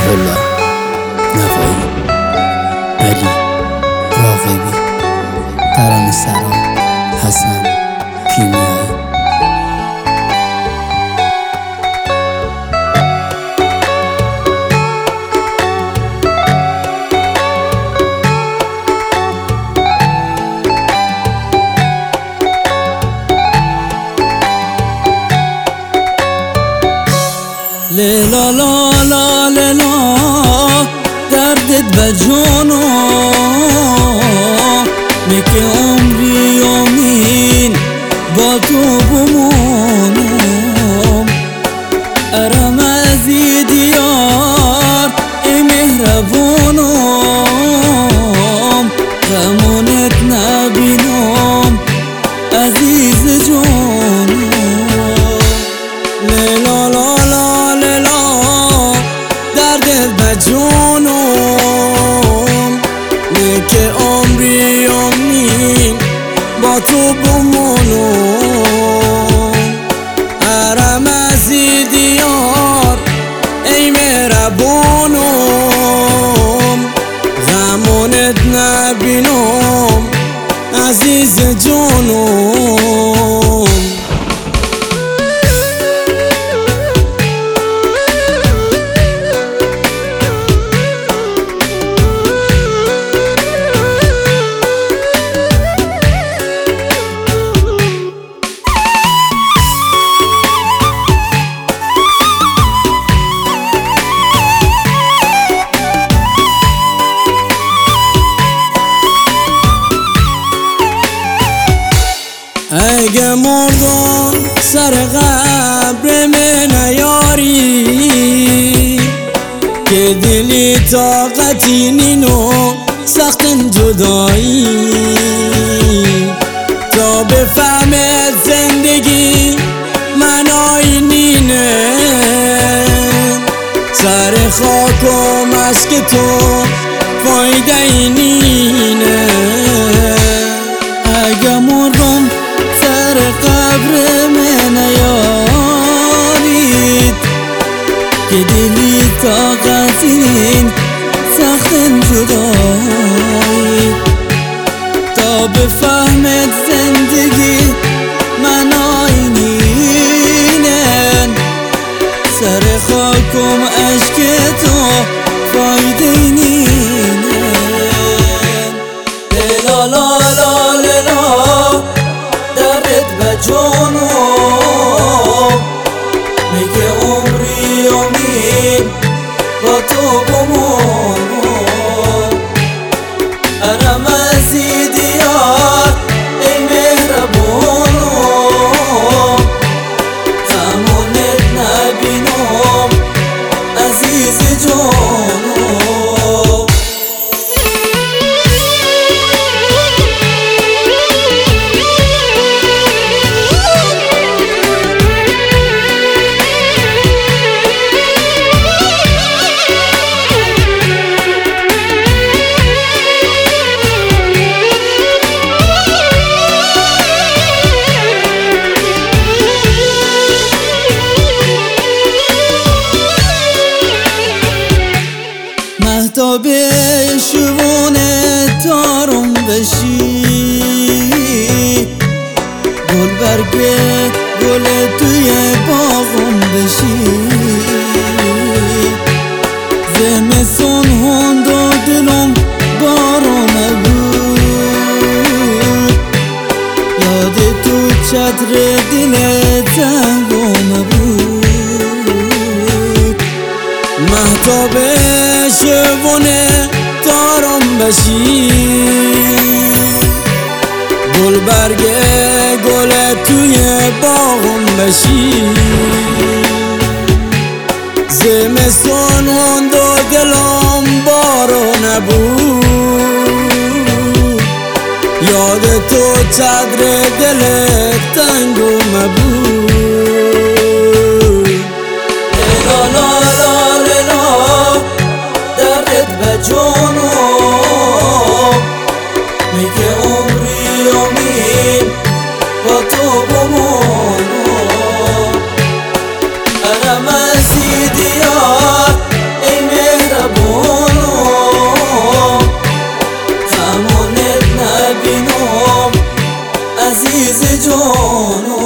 روح الله نوایی، علی راغبی، ترانه سرا، حسن کیمیایی. لیلا لا لا لیلا دردت به جانم میگه عمری امین با تو بمانم. ارم از دیار ای مهربانم، غمونت نبینم عزیز جانم. لیلا لا لا لیلا دردت به جانم میگه عمری امین با تو بمانم. ارم از دیار ای مهربانم، غمونت نبینم عزیز جانم. اگه مردم سر قبر من نیاری که دلی طاقتی نینو سخت جدایی، تا بفهمه زندگی منای نینه سر خاک و مشک تو فایده اینینه. اگه مردم سر قبر من نیارید که دلی طاقتین سخت جدایی، تا بفهمد زندگی منای نینن سر خاکم عشق تو فایده نینن. لیلا لا لا لیلا دردت به جانم میگه عمری امین با تو بمانم. ارم از دیار ای مهربانم، غمونت نبینم عزیز جانم. مهتاب شبونه تارم بشی، گل برگه گل توی باغم بشی، زمستون هند و دلم بارون بود، یاد تو چتر دل تنگم بود. مهتاب شبونه تارم بشی، گل برگه گل توی باغم بشی، زمستون هند و دلم بارو نبود، یاد تو چتر دل تنگم بود. لیلا لا لا لیلا دردت به جانم میگه عمری امین با تو بمانم. ارم از دیار ای عزیز جانم